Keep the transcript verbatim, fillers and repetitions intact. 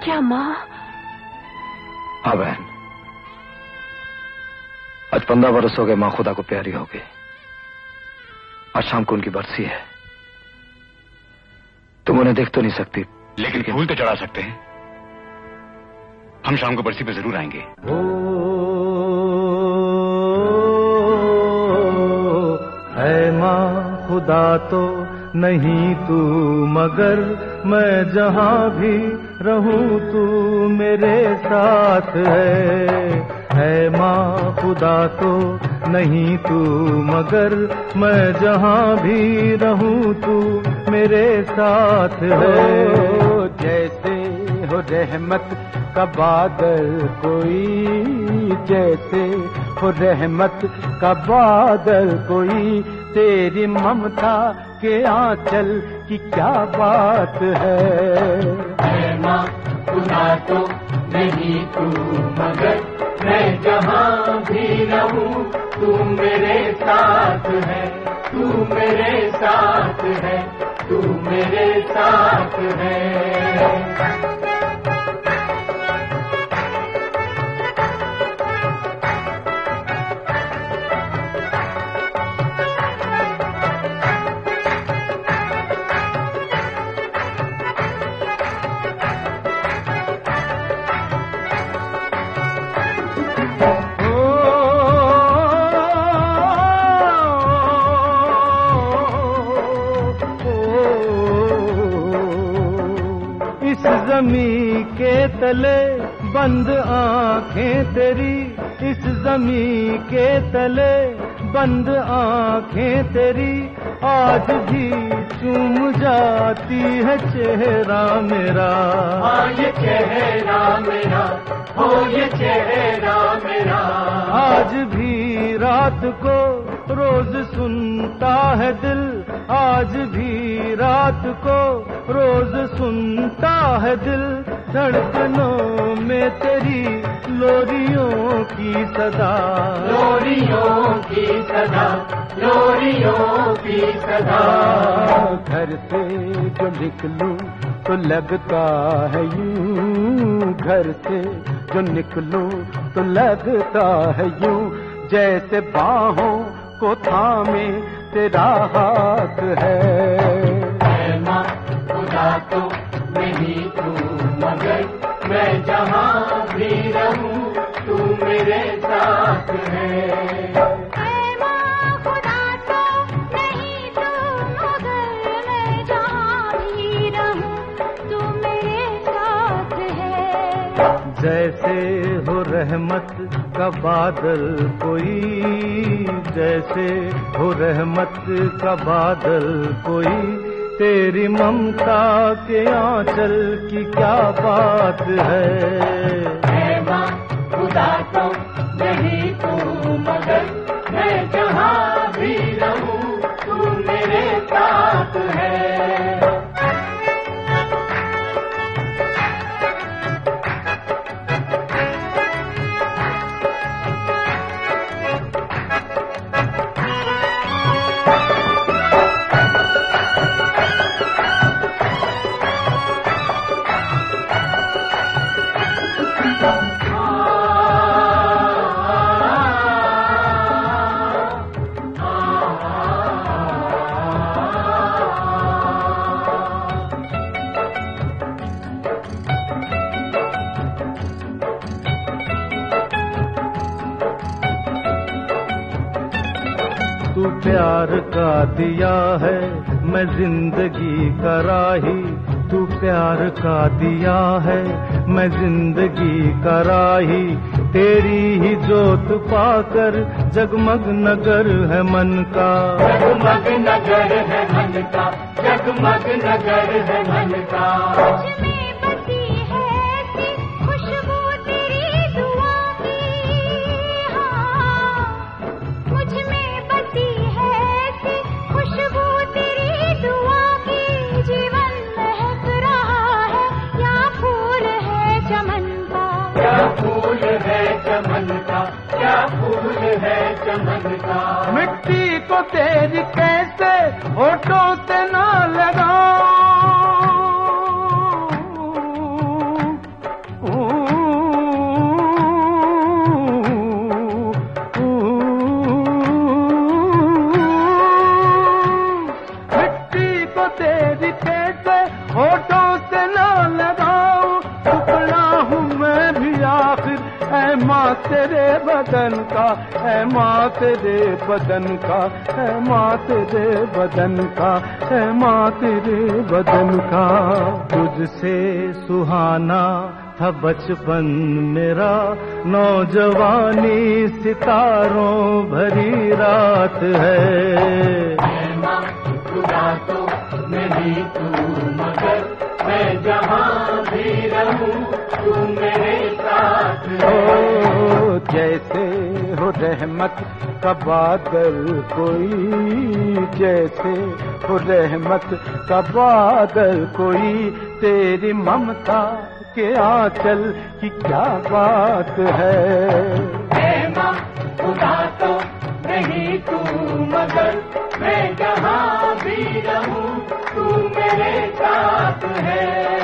क्या माँ? हाँ बहन, आज पंद्रह बरस हो गए माँ खुदा को प्यारी हो गई। आज शाम को उनकी बरसी है। तुम उन्हें देख तो नहीं सकती, लेकिन फूल तो चढ़ा सकते हैं। हम शाम को बरसी पे जरूर आएंगे। ओ, है माँ खुदा तो नहीं तू, मगर मैं जहाँ भी रहूं तू मेरे साथ है। है माँ खुदा तो नहीं तू, मगर मैं जहाँ भी रहूं तू मेरे साथ है। जैसे हो रहमत का बादल कोई, जैसे हो रहमत का बादल कोई, तेरी ममता के आंचल की क्या बात है। है माँ खुदा तो नहीं तू, मगर मैं जहाँ भी रहूं तू मेरे साथ है। तू मेरे साथ है, तू मेरे साथ है। ज़मीं के तले बंद आंखें तेरी, इस ज़मीं के तले बंद आंखें तेरी, आज भी चूम जाती है चेहरा मेरा। हाँ ये चेहरा मेरा, हो ये चेहरा मेरा। आज भी रात को रोज सुनता है दिल, आज भी रात को रोज सुनता है दिल, धड़कनों में तेरी लोरियों की सदा। लोरियों की सदा, लोरियों की सदा। घर से जो निकलूं तो लगता है यूं, घर से जो निकलूं तो लगता है यूं, जैसे बाहों को थामे तेरा हाथ है। माँ खुदा तो नहीं तू, मगर मैं जहाँ भी रहूं तू मेरे साथ है। जैसे हो रहमत का बादल कोई, जैसे हो रहमत का बादल कोई, तेरी ममता के आंचल की क्या बात है। माँ खुदा तो नहीं तू, मगर मैं जहाँ भी रहूं तू मेरे साथ है। तू प्यार का दिया है मैं जिंदगी का राही, तू प्यार का दिया है मैं जिंदगी का राही, तेरी ही जोत पाकर जगमग नगर है मन का। जगमग नगर है मन का, जगमग नगर है मन का। फूल है चमन का, क्या फूल है चमन का। मिट्टी को तेरी कैसे होठों से ना लगाऊं, तेरी कैसे होठों से ना लगाऊं, टुकड़ा हूँ मैं भी आखिर ऐ माँ तेरे बदन का, ऐ माँ तेरे बदन का, ऐ माँ तेरे बदन का, ऐ माँ तेरे बदन का। तुझसे सुहाना था बचपन मेरा, नौजवानी सितारों भरी रात है। खुदा तो नहीं तू मगर मैं जहाँ भी रहूं तू मेरे साथ हो। जैसे हो रहमत का बादल कोई, जैसे हो रहमत का बादल कोई, तेरी ममता के आंचल की क्या बात है। माँ खुदा तो नहीं तू मगर मैं जहाँ भी रहूं तू मेरे साथ है।